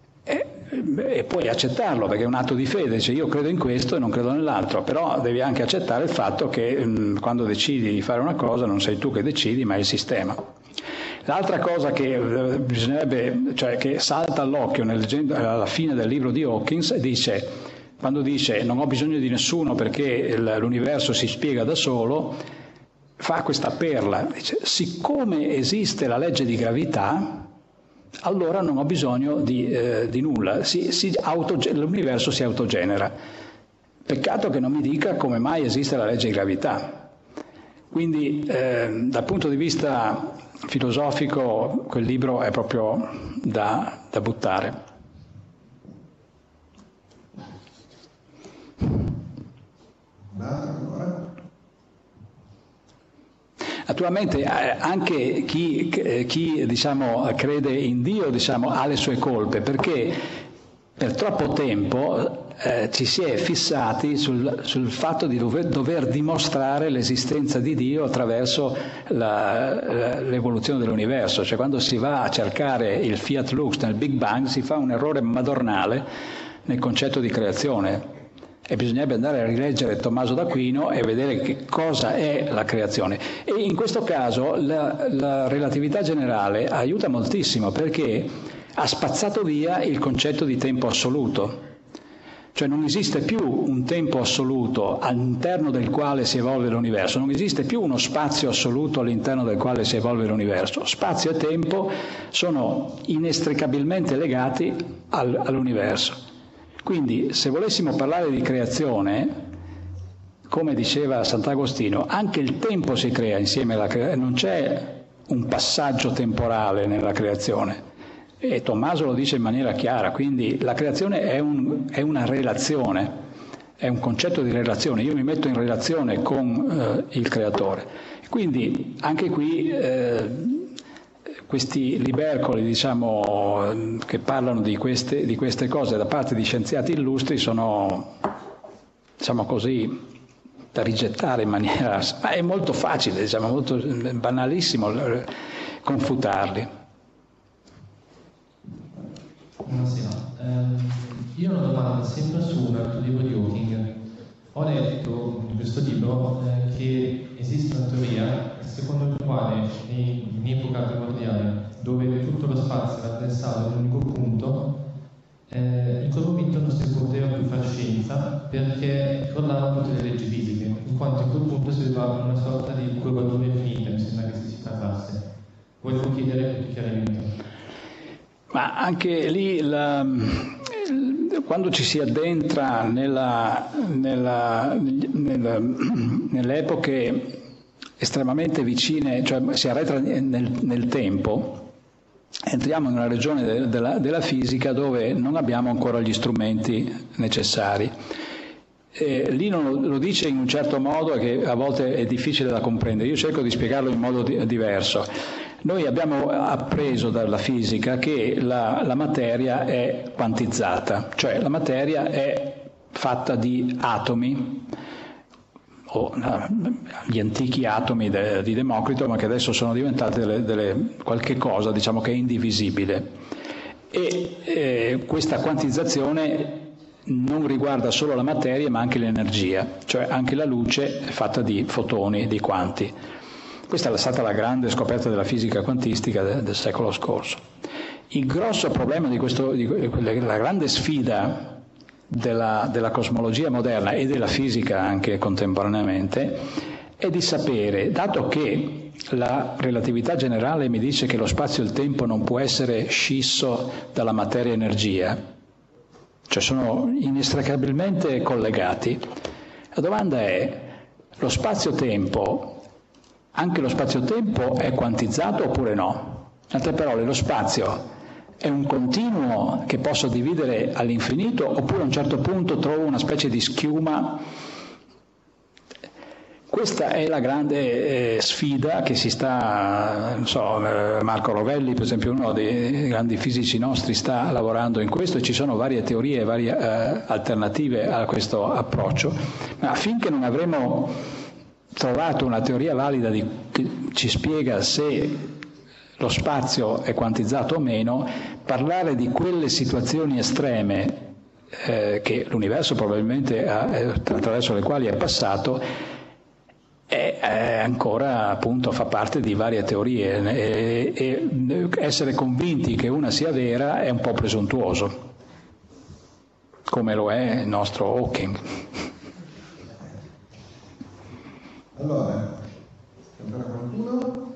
Speaker 3: E puoi accettarlo perché è un atto di fede, cioè io credo in questo e non credo nell'altro, però devi anche accettare il fatto che quando decidi di fare una cosa non sei tu che decidi, ma è il sistema. L'altra cosa che bisognerebbe, cioè che salta all'occhio alla fine del libro di Hawkins, quando dice non ho bisogno di nessuno perché l'universo si spiega da solo, fa questa perla, dice siccome esiste la legge di gravità, allora non ho bisogno di nulla, l'universo si autogenera. Peccato che non mi dica come mai esiste la legge di gravità. Quindi dal punto di vista filosofico quel libro è proprio da buttare. Naturalmente anche chi diciamo, crede in Dio ha le sue colpe, perché per troppo tempo ci si è fissati sul fatto di dover dimostrare l'esistenza di Dio attraverso l'evoluzione dell'universo. Cioè quando si va a cercare il Fiat Lux nel Big Bang si fa un errore madornale nel concetto di creazione. E bisognerebbe andare a rileggere Tommaso d'Aquino e vedere che cosa è la creazione. E in questo caso la relatività generale aiuta moltissimo, perché ha spazzato via il concetto di tempo assoluto. Cioè non esiste più un tempo assoluto all'interno del quale si evolve l'universo, non esiste più uno spazio assoluto all'interno del quale si evolve l'universo. Spazio e tempo sono inestricabilmente legati all'universo. Quindi se volessimo parlare di creazione, come diceva Sant'Agostino, anche il tempo si crea insieme alla creazione, non c'è un passaggio temporale nella creazione. E Tommaso lo dice in maniera chiara, quindi la creazione è una relazione, è un concetto di relazione, io mi metto in relazione con il creatore. Quindi anche qui questi libercoli, diciamo, che parlano di queste cose da parte di scienziati illustri sono, diciamo così, da rigettare in maniera... ma è molto facile, diciamo, molto banalissimo confutarli.
Speaker 8: Buonasera, io ho una domanda sempre su un altro libro di Hawking. Ho letto in questo libro che esiste una teoria secondo la quale in epoca primordiale, dove tutto lo spazio era addensato in un unico punto, in quel momento non si poteva più fare scienza perché crollavano tutte le leggi fisiche, in quanto in quel punto si arrivava a una sorta di curvatura infinita, mi sembra che si parlasse. Volevo chiedere più chiaramente.
Speaker 3: Ma anche lì, quando ci si addentra nelle epoche estremamente vicine, cioè si arretra nel tempo, entriamo in una regione della fisica dove non abbiamo ancora gli strumenti necessari. Lì lo dice in un certo modo che a volte è difficile da comprendere. Io cerco di spiegarlo in modo diverso. Noi abbiamo appreso dalla fisica che la materia è quantizzata, cioè la materia è fatta di atomi, o gli antichi atomi di Democrito, ma che adesso sono diventate qualche cosa, diciamo, che è indivisibile. E questa quantizzazione non riguarda solo la materia ma anche l'energia, cioè anche la luce è fatta di fotoni, di quanti. Questa è stata la grande scoperta della fisica quantistica del secolo scorso. Il grosso problema la grande sfida della cosmologia moderna e della fisica anche contemporaneamente è di sapere, dato che la relatività generale mi dice che lo spazio e il tempo non può essere scisso dalla materia-energia, cioè sono inestricabilmente collegati, la domanda è: lo spazio-tempo, anche lo spazio-tempo è quantizzato oppure no? In altre parole, lo spazio è un continuo che posso dividere all'infinito oppure a un certo punto trovo una specie di schiuma? Questa è la grande sfida che si sta, non so, Marco Rovelli per esempio, uno dei grandi fisici nostri, sta lavorando in questo, e ci sono varie teorie, varie alternative a questo approccio, ma finché non avremo trovato una teoria valida che ci spiega se lo spazio è quantizzato o meno, parlare di quelle situazioni estreme che l'universo probabilmente attraverso le quali è passato è ancora, appunto, fa parte di varie teorie, e essere convinti che una sia vera è un po' presuntuoso, come lo è il nostro Hawking.
Speaker 4: Allora, ancora qualcuno?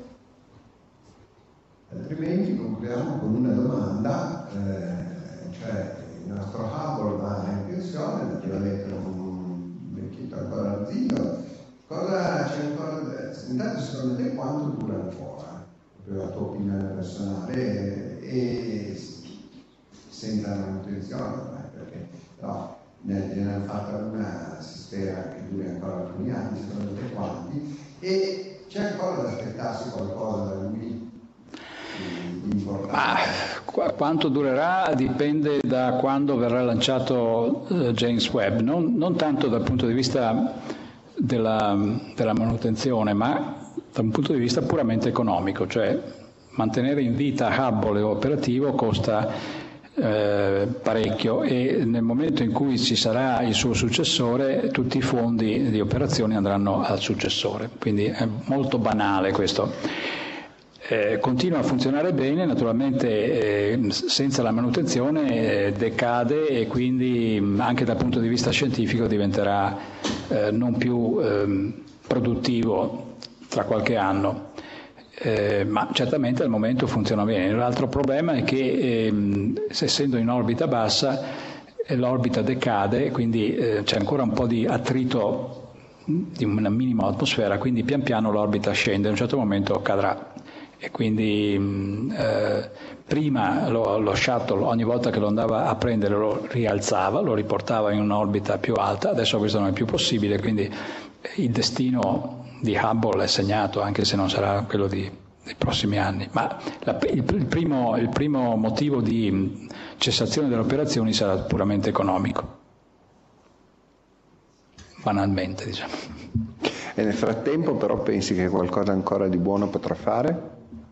Speaker 4: Altrimenti concludiamo con una domanda, cioè il nostro Hubble va in pensione, naturalmente un vecchietto ancora arzino. Cosa c'è ancora? Intanto, secondo te quanto dura ancora? La tua opinione personale, e senza manutenzione, perché no, ne hanno fatta una, si spera che duri ancora alcuni anni, secondo te quanti? E c'è ancora da aspettarsi qualcosa da lui di importante?
Speaker 3: Quanto durerà dipende da quando verrà lanciato James Webb, non tanto dal punto di vista della manutenzione, ma da un punto di vista puramente economico, cioè mantenere in vita Hubble operativo costa parecchio, e nel momento in cui ci sarà il suo successore tutti i fondi di operazioni andranno al successore, quindi è molto banale questo. Continua a funzionare bene, naturalmente senza la manutenzione decade, e quindi anche dal punto di vista scientifico diventerà non più produttivo tra qualche anno. Ma certamente al momento funziona bene. L'altro problema è che essendo in orbita bassa l'orbita decade, quindi c'è ancora un po' di attrito di una minima atmosfera, quindi pian piano l'orbita scende, a un certo momento cadrà, e quindi prima lo shuttle ogni volta che lo andava a prendere lo rialzava, lo riportava in un'orbita più alta, adesso questo non è più possibile, quindi il destino di Hubble è segnato, anche se non sarà quello dei prossimi anni, ma il primo motivo di cessazione delle operazioni sarà puramente economico, banalmente, diciamo.
Speaker 4: E nel frattempo però pensi che qualcosa ancora di buono potrà fare?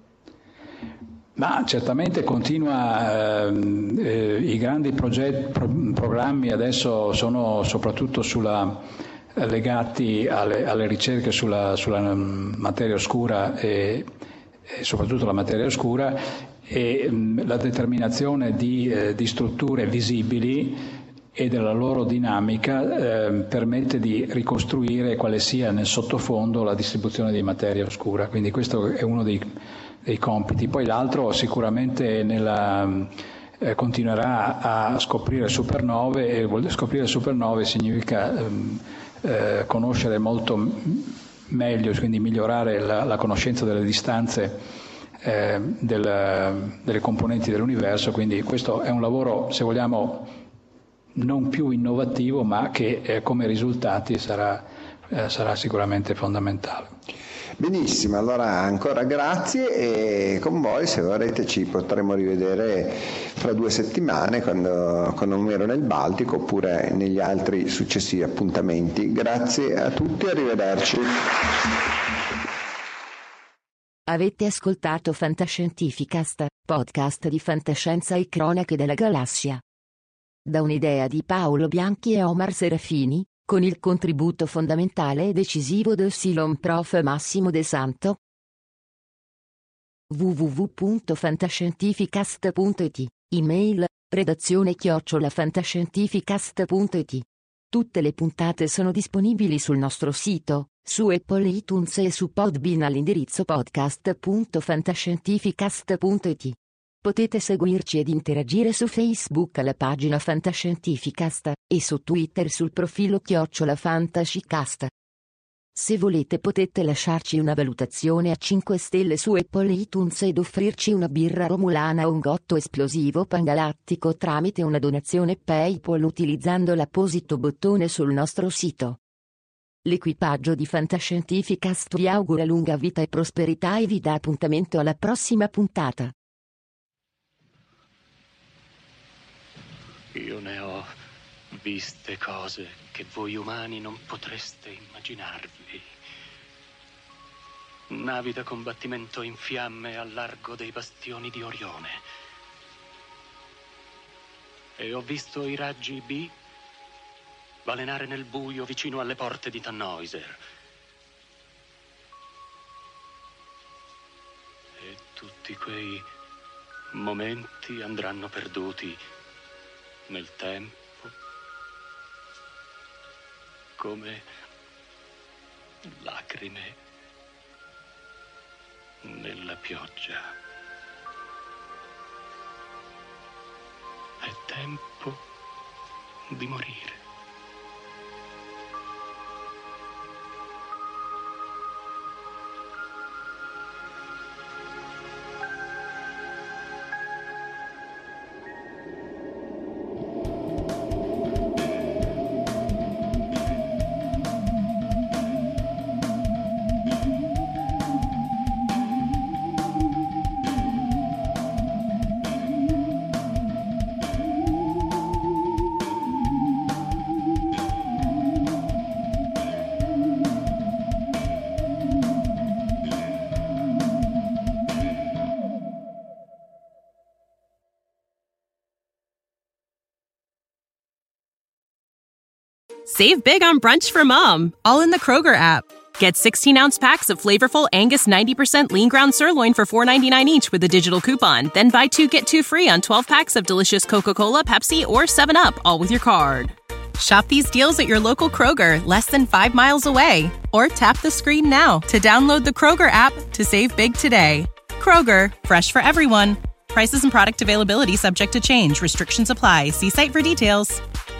Speaker 3: Ma certamente continua, i grandi programmi adesso sono soprattutto legati alle ricerche sulla materia oscura e soprattutto la materia oscura, e la determinazione di strutture visibili e della loro dinamica permette di ricostruire quale sia nel sottofondo la distribuzione di materia oscura, quindi questo è uno dei compiti. Poi l'altro sicuramente continuerà a scoprire supernove, e scoprire supernove significa conoscere molto meglio, quindi migliorare la conoscenza delle distanze delle componenti dell'universo, quindi questo è un lavoro, se vogliamo, non più innovativo, ma che come risultati sarà sicuramente fondamentale.
Speaker 4: Benissimo, allora ancora grazie, e con voi, se vorrete, ci potremo rivedere fra 2 settimane con Omero nel Baltico, oppure negli altri successivi appuntamenti. Grazie a tutti, arrivederci.
Speaker 9: Avete ascoltato Fantascientificast, podcast di fantascienza e cronache della galassia. Da un'idea di Paolo Bianchi e Omar Serafini, con il contributo fondamentale e decisivo del Silon Prof. Massimo De Santo. www.fantascientificast.it, email, redazione@fantascientificast.it. Tutte le puntate sono disponibili sul nostro sito, su Apple iTunes e su Podbean all'indirizzo podcast.fantascientificast.it. Potete seguirci ed interagire su Facebook alla pagina Fantascientificast, e su Twitter sul profilo @Fantascicast. Se volete potete lasciarci una valutazione a 5 stelle su Apple iTunes ed offrirci una birra romulana o un gotto esplosivo pangalattico tramite una donazione PayPal utilizzando l'apposito bottone sul nostro sito. L'equipaggio di Fantascientificast vi augura lunga vita e prosperità e vi dà appuntamento alla prossima puntata.
Speaker 10: Io ne ho viste cose che voi umani non potreste immaginarvi. Navi da combattimento in fiamme al largo dei bastioni di Orione. E ho visto i raggi B balenare nel buio vicino alle porte di Tannhäuser. E tutti quei momenti andranno perduti nel tempo, come lacrime nella pioggia. È tempo di morire.
Speaker 2: Save big on brunch for mom, all in the Kroger app. Get 16-ounce packs of flavorful Angus 90% lean ground sirloin for $4.99 each with a digital coupon. Then buy 2, get 2 free on 12 packs of delicious Coca-Cola, Pepsi, or 7-Up, all with your card. Shop these deals at your local Kroger, less than 5 miles away. Or tap the screen now to download the Kroger app to save big today. Kroger, fresh for everyone. Prices and product availability subject to change. Restrictions apply. See site for details.